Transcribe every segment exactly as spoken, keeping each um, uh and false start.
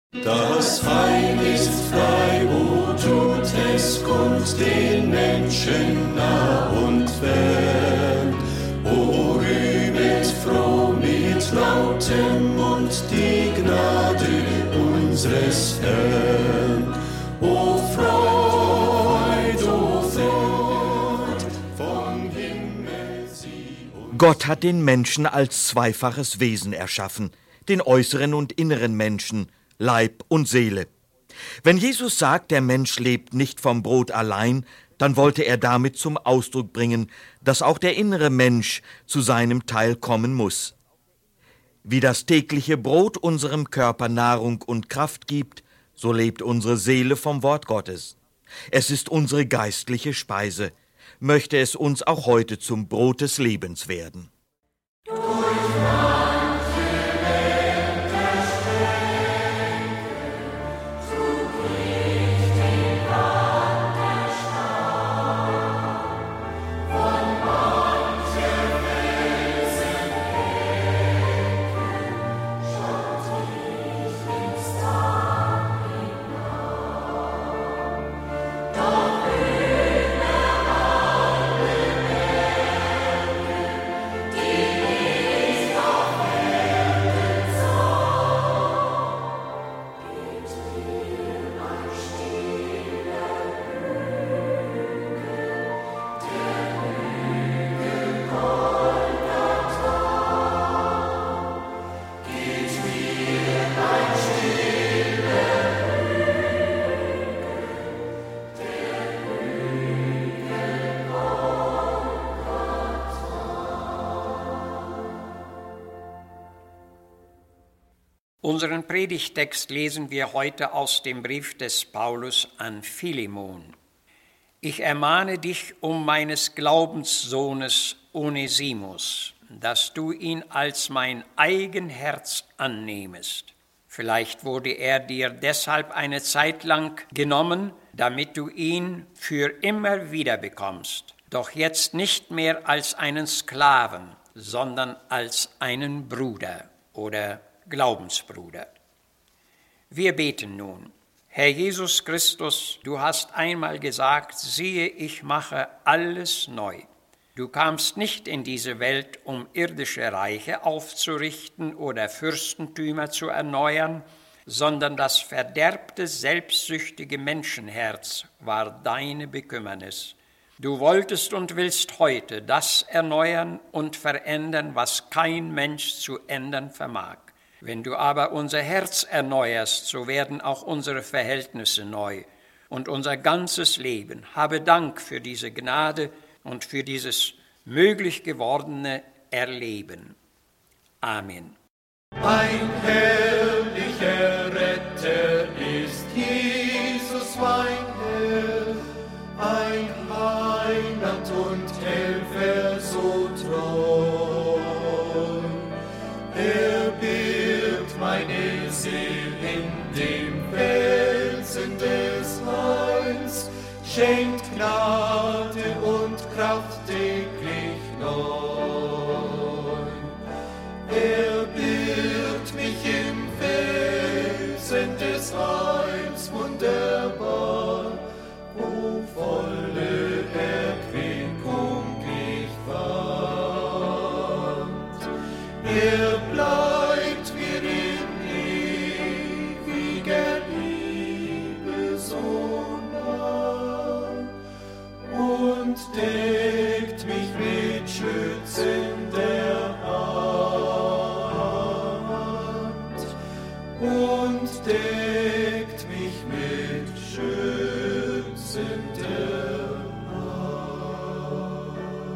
Das Heil ist frei, wo tut es kund den Menschen nah und fern. O rühmet froh mit lautem Mund die Gnade unseres Herrn. O Freud, o Freud, vom Himmel sie uns. Gott hat den Menschen als zweifaches Wesen erschaffen, den äußeren und inneren Menschen, Leib und Seele. Wenn Jesus sagt, der Mensch lebt nicht vom Brot allein, dann wollte er damit zum Ausdruck bringen, dass auch der innere Mensch zu seinem Teil kommen muss. Wie das tägliche Brot unserem Körper Nahrung und Kraft gibt, so lebt unsere Seele vom Wort Gottes. Es ist unsere geistliche Speise. Möchte es uns auch heute zum Brot des Lebens werden. Unseren Predigttext lesen wir heute aus dem Brief des Paulus an Philemon. Ich ermahne dich um meines Glaubenssohnes Onesimus, dass du ihn als mein eigen Herz annehmest. Vielleicht wurde er dir deshalb eine Zeit lang genommen, damit du ihn für immer wiederbekommst, doch jetzt nicht mehr als einen Sklaven, sondern als einen Bruder oder Glaubensbruder. Wir beten nun. Herr Jesus Christus, du hast einmal gesagt, siehe, ich mache alles neu. Du kamst nicht in diese Welt, um irdische Reiche aufzurichten oder Fürstentümer zu erneuern, sondern das verderbte, selbstsüchtige Menschenherz war deine Bekümmernis. Du wolltest und willst heute das erneuern und verändern, was kein Mensch zu ändern vermag. Wenn du aber unser Herz erneuerst, so werden auch unsere Verhältnisse neu und unser ganzes Leben. Habe Dank für diese Gnade und für dieses möglich gewordene Erleben. Amen. Ein herrlicher Retter ist Jesus, mein Herr, ein Heiland und Helfer so treu. Er birgt meine Seele in dem Felsen des Heils, schenkt Gnade und Kraft täglich neu. Er birgt mich im Felsen des Heils wunderbar, wo volle Erquickung ich fand. Er bleibt mir in ewiger Liebe so nah und deckt mich mit schützender Hand und deckt mich mit schützender Hand.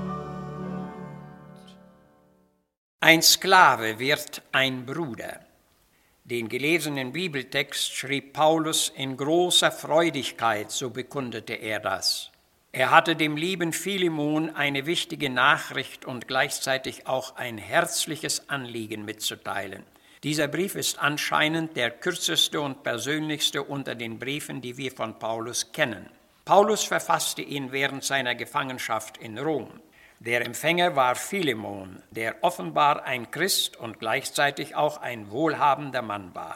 Ein Sklave wird ein Bruder. Den gelesenen Bibeltext schrieb Paulus in großer Freudigkeit, so bekundete er das. Er hatte dem lieben Philemon eine wichtige Nachricht und gleichzeitig auch ein herzliches Anliegen mitzuteilen. Dieser Brief ist anscheinend der kürzeste und persönlichste unter den Briefen, die wir von Paulus kennen. Paulus verfasste ihn während seiner Gefangenschaft in Rom. Der Empfänger war Philemon, der offenbar ein Christ und gleichzeitig auch ein wohlhabender Mann war.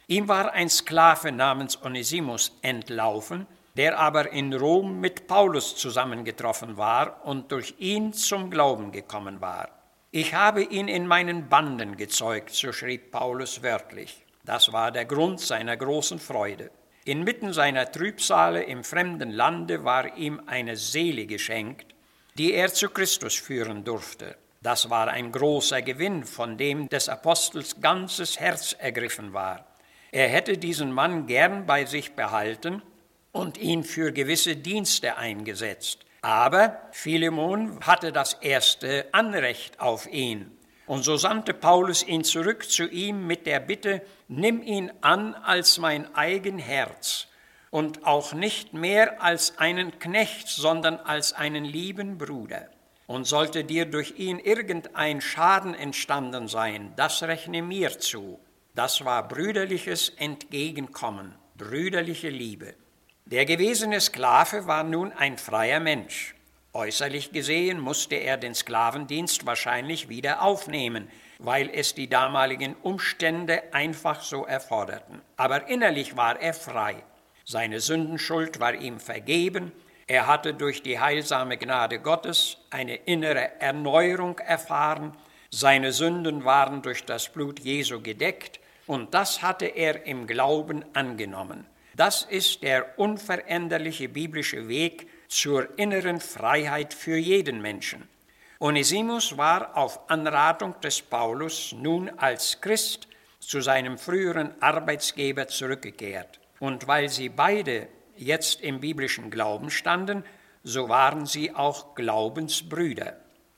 Ihm war ein Sklave namens Onesimus entlaufen, der aber in Rom mit Paulus zusammengetroffen war und durch ihn zum Glauben gekommen war. Ich habe ihn in meinen Banden gezeugt, so schrieb Paulus wörtlich. Das war der Grund seiner großen Freude. Inmitten seiner Trübsale im fremden Lande war ihm eine Seele geschenkt, die er zu Christus führen durfte. Das war ein großer Gewinn, von dem des Apostels ganzes Herz ergriffen war. Er hätte diesen Mann gern bei sich behalten und ihn für gewisse Dienste eingesetzt. Aber Philemon hatte das erste Anrecht auf ihn. Und so sandte Paulus ihn zurück zu ihm mit der Bitte, nimm ihn an als mein eigen Herz und auch nicht mehr als einen Knecht, sondern als einen lieben Bruder. Und sollte dir durch ihn irgendein Schaden entstanden sein, das rechne mir zu. Das war brüderliches Entgegenkommen, brüderliche Liebe. Der gewesene Sklave war nun ein freier Mensch. Äußerlich gesehen musste er den Sklavendienst wahrscheinlich wieder aufnehmen, weil es die damaligen Umstände einfach so erforderten. Aber innerlich war er frei. Seine Sündenschuld war ihm vergeben. Er hatte durch die heilsame Gnade Gottes eine innere Erneuerung erfahren. Seine Sünden waren durch das Blut Jesu gedeckt und das hatte er im Glauben angenommen. Das ist der unveränderliche biblische Weg zur inneren Freiheit für jeden Menschen. Onesimus war auf Anratung des Paulus nun als Christ zu seinem früheren Arbeitsgeber zurückgekehrt. Und weil sie beide jetzt im biblischen Glauben standen, so waren sie auch Glaubensbrüder.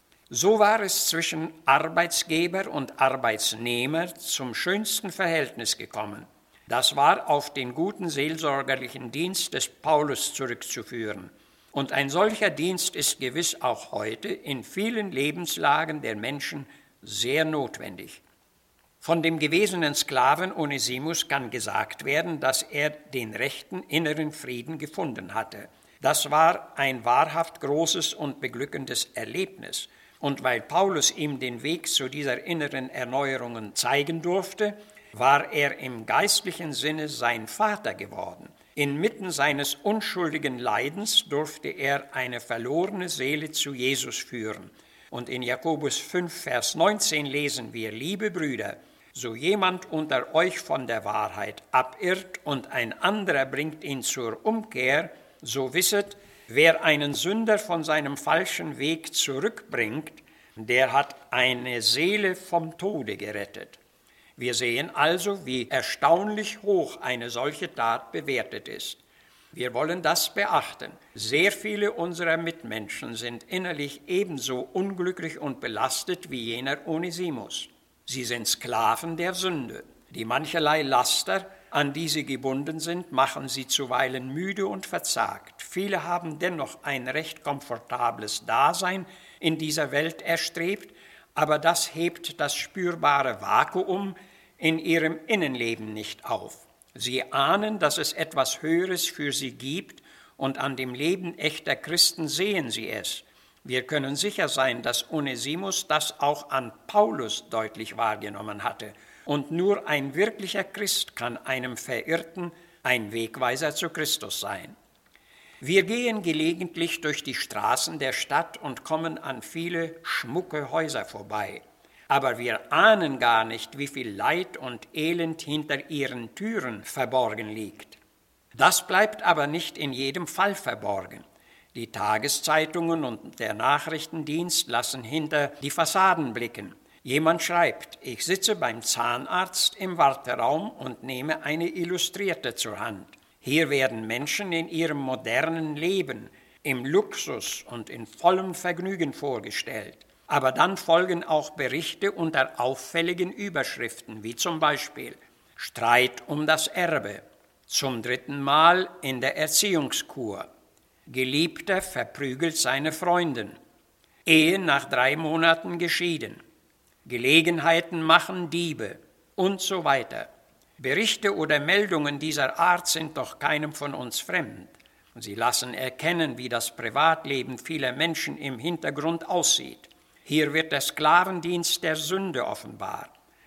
So war es zwischen Arbeitsgeber und Arbeitsnehmer zum schönsten Verhältnis gekommen. Das war auf den guten seelsorgerlichen Dienst des Paulus zurückzuführen. Und ein solcher Dienst ist gewiss auch heute in vielen Lebenslagen der Menschen sehr notwendig. Von dem gewesenen Sklaven Onesimus kann gesagt werden, dass er den rechten inneren Frieden gefunden hatte. Das war ein wahrhaft großes und beglückendes Erlebnis. Und weil Paulus ihm den Weg zu dieser inneren Erneuerung zeigen durfte, war er im geistlichen Sinne sein Vater geworden. Inmitten seines unschuldigen Leidens durfte er eine verlorene Seele zu Jesus führen. Und in Jakobus fünf, Vers neunzehn lesen wir, liebe Brüder, so jemand unter euch von der Wahrheit abirrt und ein anderer bringt ihn zur Umkehr, so wisset, wer einen Sünder von seinem falschen Weg zurückbringt, der hat eine Seele vom Tode gerettet. Wir sehen also, wie erstaunlich hoch eine solche Tat bewertet ist. Wir wollen das beachten. Sehr viele unserer Mitmenschen sind innerlich ebenso unglücklich und belastet wie jener Onesimus. Sie sind Sklaven der Sünde. Die mancherlei Laster, an die sie gebunden sind, machen sie zuweilen müde und verzagt. Viele haben dennoch ein recht komfortables Dasein in dieser Welt erstrebt, aber das hebt das spürbare Vakuum in ihrem Innenleben nicht auf. Sie ahnen, dass es etwas Höheres für sie gibt und an dem Leben echter Christen sehen sie es. Wir können sicher sein, dass Onesimus das auch an Paulus deutlich wahrgenommen hatte. Und nur ein wirklicher Christ kann einem Verirrten ein Wegweiser zu Christus sein. Wir gehen gelegentlich durch die Straßen der Stadt und kommen an viele schmucke Häuser vorbei. Aber wir ahnen gar nicht, wie viel Leid und Elend hinter ihren Türen verborgen liegt. Das bleibt aber nicht in jedem Fall verborgen. Die Tageszeitungen und der Nachrichtendienst lassen hinter die Fassaden blicken. Jemand schreibt, ich sitze beim Zahnarzt im Warteraum und nehme eine Illustrierte zur Hand. Hier werden Menschen in ihrem modernen Leben, im Luxus und in vollem Vergnügen vorgestellt. Aber dann folgen auch Berichte unter auffälligen Überschriften, wie zum Beispiel Streit um das Erbe, zum dritten Mal in der Erziehungskur, Geliebter verprügelt seine Freundin, Ehe nach drei Monaten geschieden, Gelegenheiten machen Diebe und so weiter. Berichte oder Meldungen dieser Art sind doch keinem von uns fremd. Sie lassen erkennen, wie das Privatleben vieler Menschen im Hintergrund aussieht. Hier wird der Sklavendienst der Sünde offenbar.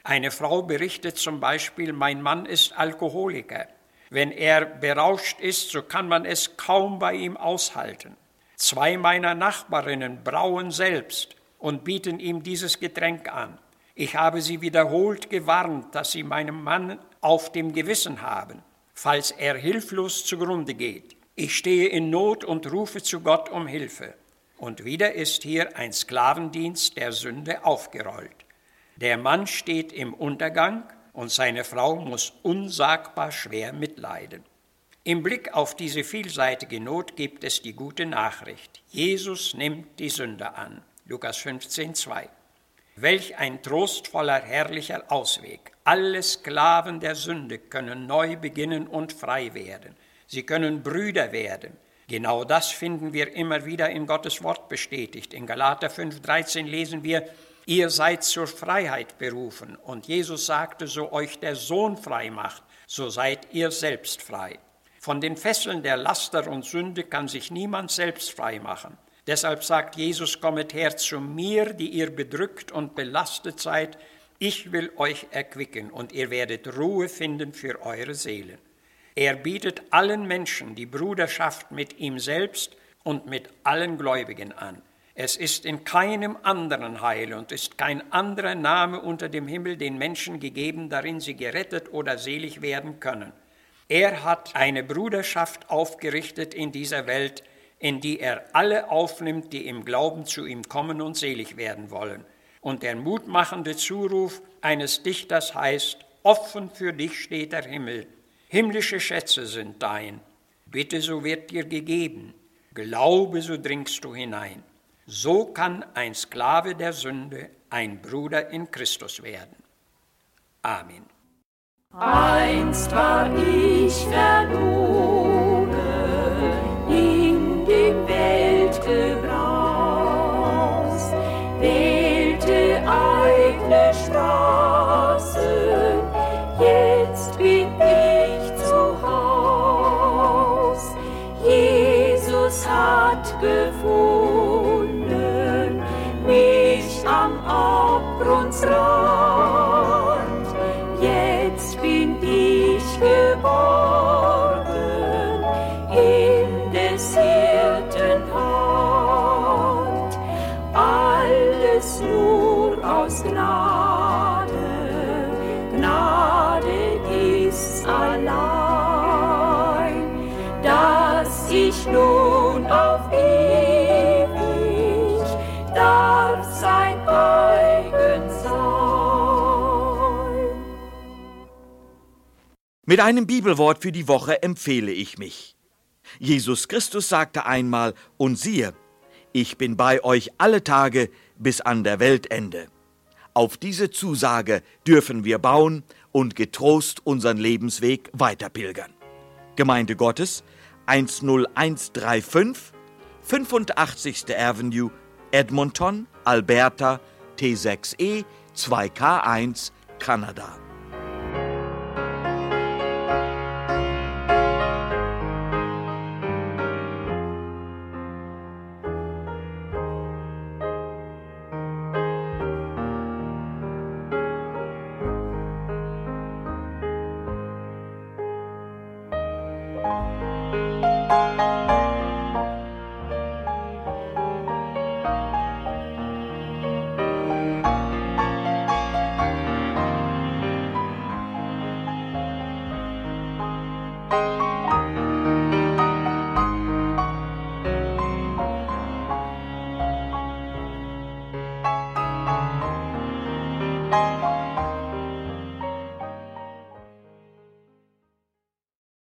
Eine Frau berichtet zum Beispiel, mein Mann ist Alkoholiker. Wenn er berauscht ist, so kann man es kaum bei ihm aushalten. Zwei meiner Nachbarinnen brauen selbst und bieten ihm dieses Getränk an. Ich habe sie wiederholt gewarnt, dass sie meinem Mann auf dem Gewissen haben, falls er hilflos zugrunde geht. Ich stehe in Not und rufe zu Gott um Hilfe. Und wieder ist hier ein Sklavendienst der Sünde aufgerollt. Der Mann steht im Untergang und seine Frau muss unsagbar schwer mitleiden. Im Blick auf diese vielseitige Not gibt es die gute Nachricht. Jesus nimmt die Sünder an. Lukas fünfzehn, zwei. Welch ein trostvoller, herrlicher Ausweg. Alle Sklaven der Sünde können neu beginnen und frei werden. Sie können Brüder werden. Genau das finden wir immer wieder in Gottes Wort bestätigt. In Galater fünf, dreizehn lesen wir, ihr seid zur Freiheit berufen. Und Jesus sagte, so euch der Sohn frei macht, so seid ihr selbst frei. Von den Fesseln der Laster und Sünde kann sich niemand selbst frei machen. Deshalb sagt Jesus, kommet her zu mir, die ihr bedrückt und belastet seid. Ich will euch erquicken und ihr werdet Ruhe finden für eure Seelen. Er bietet allen Menschen die Bruderschaft mit ihm selbst und mit allen Gläubigen an. Es ist in keinem anderen Heil und ist kein anderer Name unter dem Himmel den Menschen gegeben, darin sie gerettet oder selig werden können. Er hat eine Bruderschaft aufgerichtet in dieser Welt, in die er alle aufnimmt, die im Glauben zu ihm kommen und selig werden wollen. Und der mutmachende Zuruf eines Dichters heißt, offen für dich steht der Himmel, himmlische Schätze sind dein. Bitte, so wird dir gegeben, glaube, so dringst du hinein. So kann ein Sklave der Sünde ein Bruder in Christus werden. Amen. Einst war ich verloren in dem Weltgebraus, wählte eigene Straßen, jetzt bin ich zu Haus. Jesus hat gefunden mich am Abgrundsrand, jetzt bin ich geborgen in des Hirten Hand. Alles nur aus Gnade, Gnade ist's allein, dass ich nun auf ewig darf sein eigen sein. Mit einem Bibelwort für die Woche empfehle ich mich. Jesus Christus sagte einmal, und siehe, ich bin bei euch alle Tage bis an der Weltende. Auf diese Zusage dürfen wir bauen und getrost unseren Lebensweg weiterpilgern. Gemeinde Gottes, eins null eins drei fünf, fünfundachtzigste Avenue, Edmonton, Alberta, T sechs E zwei K eins, Kanada. Thank you.